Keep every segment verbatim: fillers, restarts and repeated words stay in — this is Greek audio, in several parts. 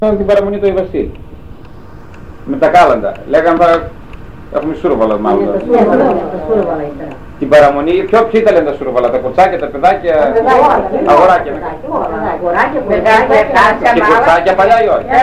Την παραμονή του Ιβασίλη. Με τα κάλαντα. Λέγαμε παρα... Έχουμε σούρβαλα μάλλον. Ναι, τα σούρβαλα ήταν. Την παραμονή, ποιο ποιοι ήταν τα σούρβαλα, τα κοτσάκια, τα παιδάκια, τα αγοράκια. Αγοράκια, παιδάκια, Και κοτσάκια παλιά ή όχι.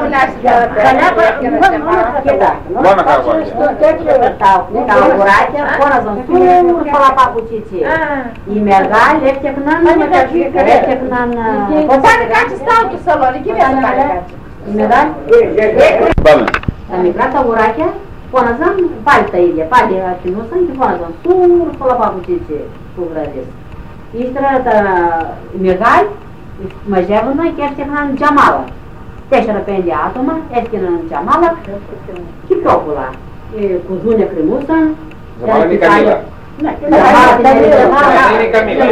Μόνο τα αγοράκια. Τα αγοράκια φώναζαν σούρ παλαπαπουτσίτσι. Οι μεγάλοι έφτιαχναν, έφτιαχναν... Πάνε κάτσε στάω του σαλόνι, εκεί μέσα πάνε κάτσε. Οι μεγάλοι... Πάμε. Τα μικρά τα αγοράκια φώναζαν πάλι τα ίδια, πάλι αρχινούσαν και φώναζαν σούρ παλαπαπουτσίτσι που βράδες. Ύστερα τα μεγάλοι μαζεύονταν και έφτιαχναν τζαμάλα. Τέσσερα-πέντε άτομα έφτιαχναν τζαμάλα και πιο πολλά. Κουζούνια κρεμούσαν. Τζαμάλα είναι η Καμίλα. Είναι η Καμίλα.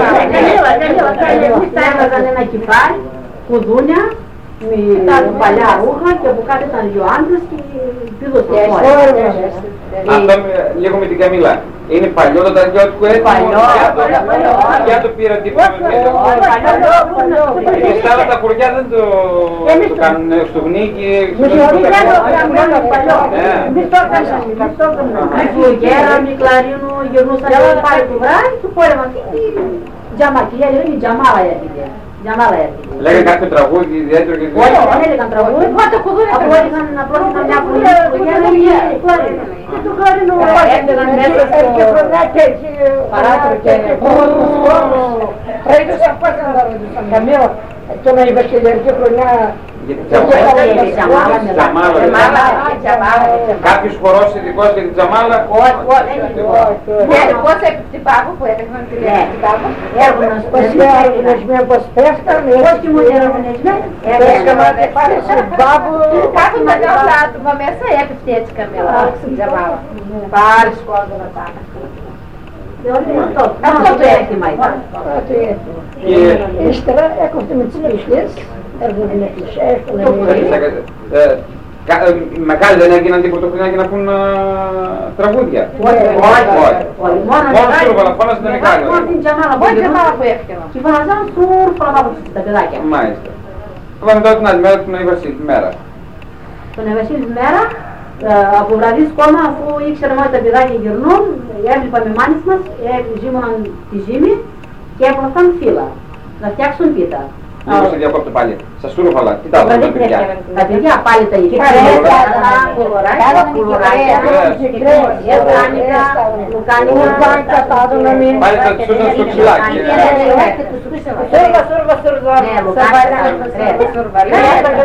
Έβαζαν ένα κεφάλι, κουδούνια, με παλιά ρούχα και από κάτω ήταν δύο άντρες και πήδος το χώρο. Αυτό λίγο με την Καμίλα. Είναι παλιό το ταριώτικο έτοιμο. Παλιό, παλιό. Για το πήρα τίποτα. Εμείς τα άλλα τα χωριά δεν το κάνουν στο γνίκι. Φλουγέρα, Μικλαρίνου, γυρνούσαν πάλι το βράδυ, του πόρευαν τζαμακία, είναι τζαμάλα έρχεται. Τζαμάλα έρχεται. Λέγανε κάποιο τραγούδι ιδιαίτερο και όχι, δεν έλεγαν τραγούδι, απλώς είχαν μια φλουγέρα και κλαρίνο. Και το κλαρίνο έφτιαγαν μέσα στο παράθυρο και Πρέπει να πάνε να ρωτήσουν καμία τον Ιβασιλιαρική χρονιά. Κάποιος χορός ειδικός για την τζαμάλα. Πώς έπαιξε την πάγο που έπαιξαν τη λέξη την πάγο. Έρχονταν Πώς πώς πέφτανε. Πώς και μου έρχονταν Πέφτανε πάλι σε μπάβο. Κάθε μεγάλο άτομα μέσα έπεφτε έτσι καμία στην τζαμάλα. Πάλι σκόντωνα τα. Αυτό το έθιμα ήταν. Ύστερα έκοφτε με τις κλεισιές. Έρχονται με κλεισιές. Οι μεγάλοι δεν έγιναν την πρωτοχρονιά να πούν τραγούδια. Όχι, Μόνο σούρβαλα, φώναζαν τα μεγάλη. Μόνο την τζαμάλα που Τζαμάλα που έφτιανα. και φωναζαν σουρ παλαπαπουτσίτσι τα παιδάκια. Μάλιστα. Πάμε τώρα την άλλη μέρα, την Ιβασίλη τη μέρα. Τον Ιβασίλη τη μέρα, από βραδύ κόμμα, αφού ήξεραμε ότι τα παιδάκια γυρνούν, έβλεπαμε οι μάνες μας, ζήμωναν τη ζύμη και έπρεπαν φύλλα να φτιάξουν πίτα. Λίγο σε διακόπτω πάλι. Στα σούρβαλα, τι τα άλλα τα παιδιά. Τα παιδιά πάλι τα ίδια. Κουλουράκια, κουλουράκια, λουκάνικα, Πάλι τα τσούσαν στο ξυλάκι. Σούρβα, σούρβα, σούρβα. ναι, λουκάνικα,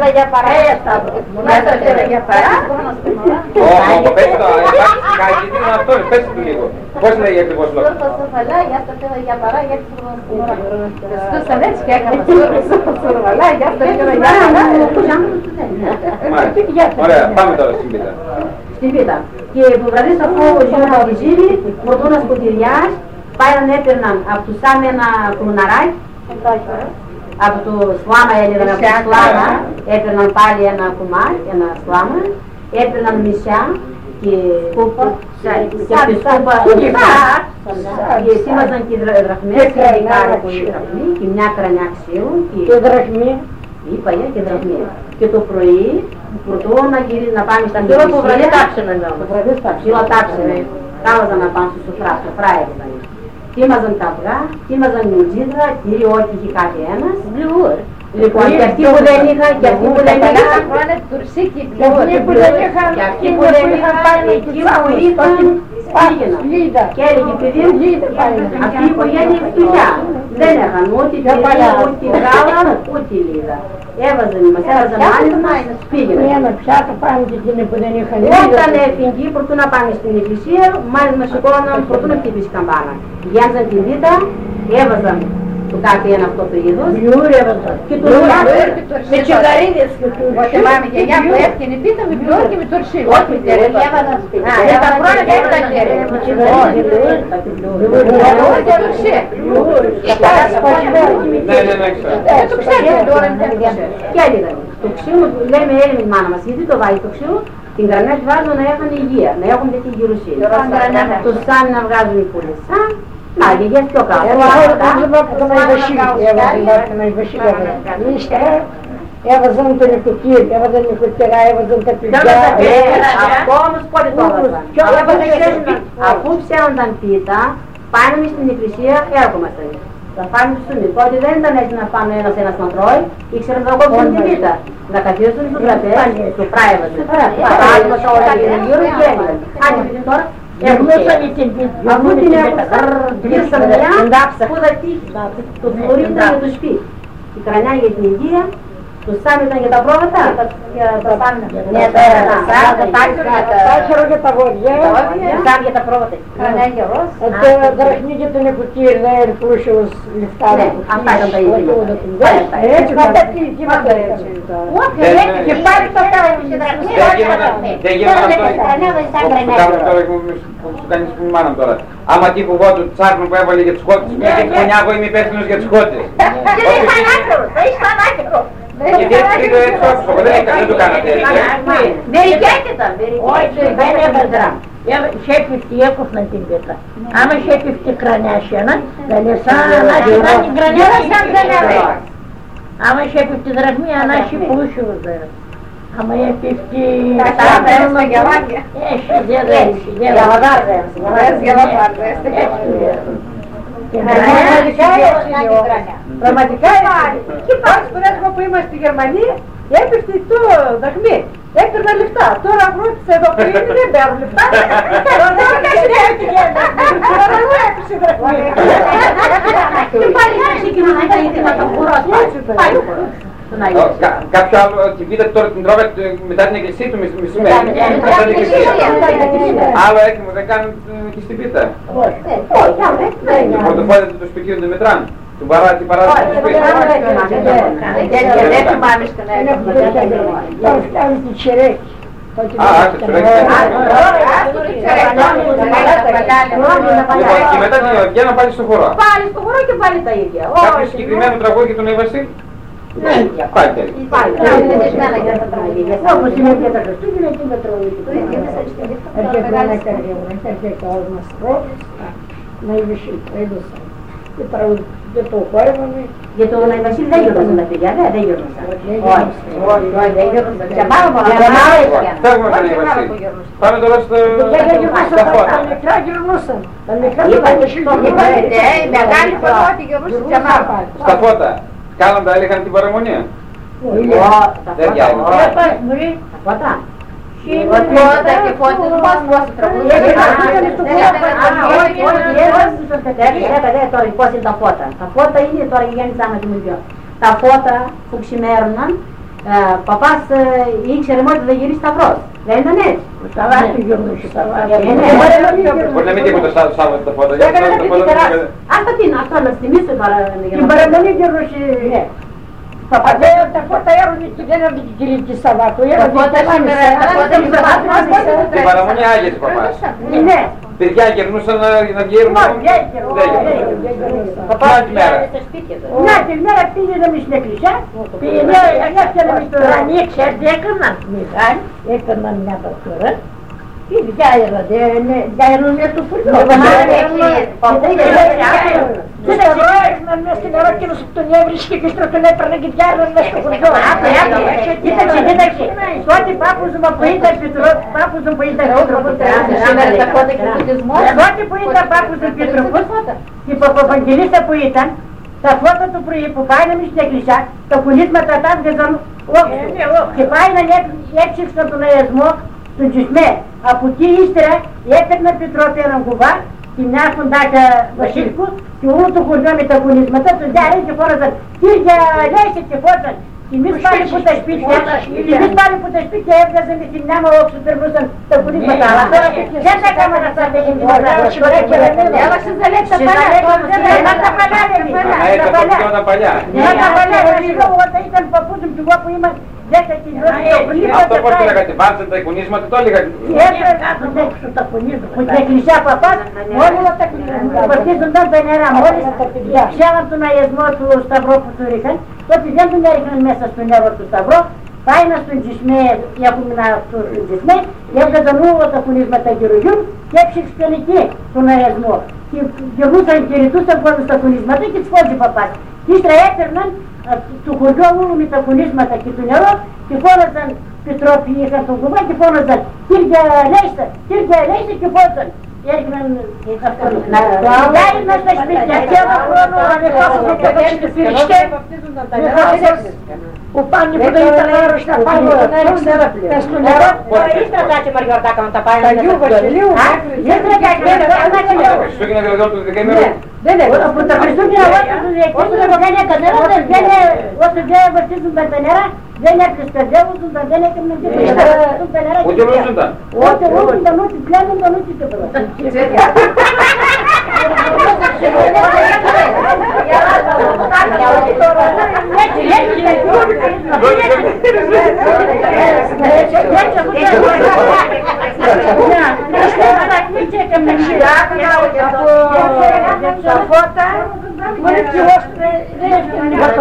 Ω, πες το, κάτι τι είναι αυτό, πες το λίγο. Πώς λέει ακριβώς λόγο. Σουρβαλά, για αυτό θέλω για παρά, για τη σουρβαλά. Στούσαν έτσι και έκανα σουρβαλά, για αυτό θέλω για παρά. Μάλιστα. Ωραία, πάμε τώρα στην πίτα. στην πίτα. Και που βραδείς αφού γίνονταν τη ζύμη, φορτούνας ποτηριάς, πήραν έπαιρναν από του Σάμ ένα κουλουναράκι, από το σλάμα έλεγαν, από το σλάμα, έπαιρναν πάλι ένα κουμάρι, ένα σλάμα, έπαιρναν μισιά και σκούπα, και σκούπα, και σήμαζαν και δραχμές, και δεκάρα πολύ δραχμή, και μια κρανιά ξύλου, Και δραχμή. είπα για και δραχμή. Και το πρωί, πρωτού να γυρίσει να πάμε στα μισή, το βραδύ τάψανε εδώ, το βραδύ τάψανε, κάλαζαν να πάνε στο σοφρά, σοφρά έβλεπαν. Τίμαζαν τα αυγά, τίμαζαν νιουτζίδρα, κύριε ό,τι είχε κάθε ένας. Λοιπόν, και αυτοί που δεν είχαν, και αυτοί που δεν είχαν, και αυτοί που δεν είχαν, εκεί που είχαν, πήγαιναν. Και έλεγε παιδί, αυτή η οικογένεια είναι φτωχιά. Δεν είχαν ούτε παιδί, ούτε γάλα, ούτε λίδα. Έβαζαν μας, έβαζαν μάνες μας, πήγαιναν. Ένα πιάτο πάνε και εκείνοι που δεν είχαν Όταν έφυγε, προτού να πάνε στην εκκλησία, μάνες μας σηκώναν προτού να χτυπήσει καμπάνα. Γιάννησαν την πίτα, έβαζαν το κάθε ένα αυτό το είδος και το ουράσαν με τσιγαρίδες και του Ότι μάμη και για που έφτιανε πίτα με πιόρ και με τορσί. Όχι με τέρε, έβαζαν σπίτι. για τα χρόνια δεν ήταν τέρε. Όχι και τορσί. Ναι, ναι, ναι, ξέρω. Δεν το ξέρετε τώρα, δεν το ξέρετε. Και έλεγαν, το ξύλο, λέμε Έλληνη μάνα μας, γιατί το βάζει το ξύλο, την καρνιά τη βάζουν να έχουν υγεία, να έχουν τέτοια γερουσία. Το σαν να βγάζουν οι πουλισσά, να, γιαγιές πιο κάτω. Εγώ άλλο το βλέπω τον Ιβασίλη, έβαζε τον Ιβασίλη. Ύστερα έβαζαν τον νοικοκύρ, έβαζαν νοικοκυρά, έβαζαν τα παιδιά. Αυτό όμως πότε το έβαζαν. Αφού ψέονταν πίτα, πάνε στην εκκλησία, έρχομαστε. Θα πάμε στο μη. Τότε δεν ήταν έτσι να πάμε ένας ένας να τρώει, ήξεραν να κόψουν την πίτα. Να καθίσουν στο τραπέζι, το φράιβαζε. Πάλι όλα γύρω και έμειναν. Αν είναι τώρα, αφού την έκοψαν, γύρισαν μια, που θα τύχει. Το φλουρί ήταν για το σπίτι. Η κρανιά για την υγεία, το σάμι ήταν για τα πρόβατα. Για τα σάμι. Ναι, τα τάχυρο για τα βόδια. Σάμι για τα πρόβατα. Κρανιά για ροζ. Το δραχνί για τον νοικοκύρ, δεν έρχούσε ως λεφτά. Αυτά ήταν τα ίδια. Έτσι, πάντα τι γινόταν έτσι. Και πάλι το κάνουν. Δεν γίνονταν αυτό που κάνουν τώρα που σου κάνεις που μάνα τώρα. Άμα τύχω εγώ του τσάρνου που έβαλε για τις κότες, με την γωνιά εγώ είμαι υπεύθυνος για τις κότες. Και δεν είχαν άκρο, δεν είχαν άκρο. Γιατί έτσι το έτσι όψω, δεν το κάνατε έτσι. Μερικέκετα, Όχι, δεν έβαζα. Είχε πifti έκοφνα την πέτρα. Άμα είχε πifti κρανιά σένα, δεν είναι σαν να έχει την κρανιά σαν κρανιά. Άμα είχε πifti δραχμή, αν έχει πούσιο δεν. Άμα είχε πifti... Κατάλαβες τα γελάκια. Έχει, δεν έχει. Γελαδάρδες. Πραγματικά εκεί πάλι που έτοιμο που είμαστε στη Γερμανία έπεφτε το δαχμή, έπαιρνα λεφτά. Τώρα βρούτησε εδώ πριν δεν παίρνουν λεφτά. Τώρα δεν έπαιξε δαχμή. Και πάλι είχε κοινωνικά ήθελα το χώρο. Κάποιο άλλο, τη βίδα τώρα την τρώγα μετά την εκκλησία του μεσημέρι. Μετά την εκκλησία. Άλλο έτοιμο δεν κάνουν και στην πίτα. Το πορτοφόλι του σπιτιού δεν μετράνε. Την παράδοση του σπίτου. Δεν θυμάμαι στον Θα φτάνει τη τσερέκη. Α, άκουσε, τσερέκη. Και μετά την βγαίνω πάλι στο χώρο. Πάλι στο χώρο και πάλι τα ίδια. Κάποιο συγκεκριμένο τραγούδι για τον Εύαση. Πάλι τέλει. Όπως είναι και τα Χριστούγεννα και τα τραγούδια. Έρχεται ένα καρδιόμουν, έρχεται ο μας πρώτος, να ειδήσει, έδωσα. Και τραγούδι, και το χόρευαμε. Για τον Βασίλη δεν γιορτάζαν τα παιδιά, δεν γιορτάζαν. Όχι, όχι, δεν γιορτάζαν. Για πάρα πολλά. Φεύγουμε τον Εύαση. Πάμε τώρα στα φώτα. Τα μικρά γυρνούσαν. Τα μικρά Η μεγάλη πρώτη γυρνούσε τζαμάρα. Στα φώτα. Κάναν τα έλεγχαν την παραμονία. Δεν διάλεγαν. Τα φώτα. Φώτα και φώτες μας πώς τραγουδούν. Τώρα πώς είναι τα φώτα. Τα φώτα είναι τώρα η Γιάννη Σάμα και μου δυο. Τα φώτα που ξημέρωναν, παπάς ήξερε μόνο ότι θα γυρίσει σταυρός. Δεν ήταν έτσι. Ο Σαββάτου γυρνούσε, Σαββάτου. Μπορεί να μην τίποτα το Σάββατο τα φώτα. Asta την, αυτό να θυμίσω τώρα. Την παραμονή γυρνούσε. Τα φώτα έρωνε και δεν έρωνε την κυρική Σαββάτου. Τα φώτα σήμερα, τα φώτα σήμερα. Την παραμονή άγιες παπάς. Ναι. Παιδιά γυρνούσαν να βγαίνουν. Δεν γυρνούσαν. Παπά τη μέρα. Να, τη μέρα πήγαιναμε στην εκκλησιά. Πήγαινε, έφτιαναμε στο ρανί, ξέρετε, έκαναν. Μεγάλη, έκαναν μια παστούρα. Και διάεραν μια στο φουρνό. Και τα βρώεσαν μέσα στην νερό και τον έβρισκε και τον έπαιρνε και διάεραν μέσα στο φουρνό. Κοίταξε, κοίταξε. Τότε πάπουζμα που ήταν Πετρός, πάπουζμα που ήταν Πέτροπος. Σήμερα τα φώτα και ο φωτισμός. Τότε που ήταν πάπουζμα Πετροπός, η Παπαγγελίστα που ήταν, τα φώτα του πρωί που πάει να μην στην εκκλησιά, τα κουλίσματα τα βγάζαν όξου. Και πάει να έξυψαν τον αεσμό του Τζισμέ. Από εκεί ύστερα έπαιρνε Πετρόπη έναν κουβά, τη μια φουντάκα βασιλικού και όλο το χωριό με τα κουλίσματα τους διάρρε και φόραζαν «Κύριε, λέσε και φώτσαν». Και εμείς πάλι που τα σπίτια, εμείς πάλι που τα σπίτια έβγαζαν με τη μια μου όξου περνούσαν τα κουλίσματα. Αλλά τώρα δεν τα έκαναν αυτά τα κουλίσματα. Έβαξες δεν λέξα Να τα παλιά, Να τα παλιά. να τα παλιά, όταν ήταν παππούζουν και εγώ που είμαι δέκα κιλιόμετρα. Αυτό πώς το λέγατε, βάζετε τα κουνίσματα, το έλεγατε. Που την εκκλησιά παπάς, όλοι τα βαφτίζονταν τα νερά, μόλις πιάναν τον αγιασμό του σταυρό που του ρίχναν, τότε δεν τον έριχναν μέσα στο νερό του σταυρό, πάει να στον Τζισμέ, έχουμε να στον Τζισμέ, έβγαζαν όλα τα κουνίσματα γύρω-γύρω και έψηξαν εκεί τον αγιασμό. Και γυρνούσαν και ρητούσαν πάνω στα κουνίσματα και τους φώτιζε παπάς. Και ύστερα έπαιρναν του χωριόλου με τα κουνίσματα και του νερό και φώναζαν Πετρόποι είχαν τον κουμπά και φώναζαν «Κύριε Λέιστα, κύριε Λέιστα» και φώναζαν. Έγιναν αυτό. Βγάλει μας τα σπίτια και ένα χρόνο ανεχόσαμε και τα συντηρησκέ. Που πάνε που δεν ήταν άρρωστα πάνω τα στο νερό. Μπορείς να δάτε Μαριωτάκα να τα πάει να τα Βασιλείου. Δεν τρέχει Τα Χριστούγεννα δηλαδή όλο το δεκαήμερο. δεν είναι. Από τα Χριστούγεννα όλα του διακίνητο δεν έκανε κανένα, όσο δεν βαστίζουν τα νερά, δεν έπρεπε δεν έκαναν τίποτα. Ούτε λούζονταν. Ούτε λούζονταν, ούτε πλένονταν, ούτε τίποτα. Τα φώτα μόνο και ώστε δεν έφτιανε να το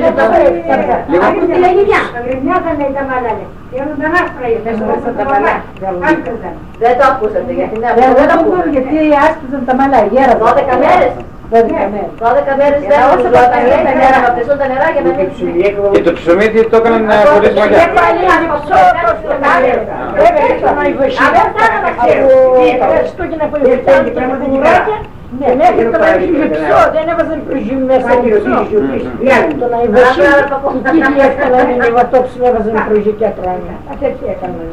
Δεν το ακούσατε γιατί δεν το ακούσατε. Γιατί άσκησαν τα μαλλιά, γέρασαν. δώδεκα μέρες. δώδεκα μέρες δεν όσο να βαπτιστούν τα νερά για να μην ψημί. Και το ψωμί τι το έκαναν χωρίς μαγιά. Και πάλι να ψώ το στενάρι. Έπρεπε να υβοσύνει. Από Χριστούγεννα που υβοσύνει και με την ουράκια. Ναι, μέχρι το να είχε ψώ, δεν έβαζαν προγιού μέσα στο ψώ. Το να υβοσύνει, η κύρια έφτανα είναι βατόψη, έβαζαν προγιού και ατρώνια. Έτσι έκαναν.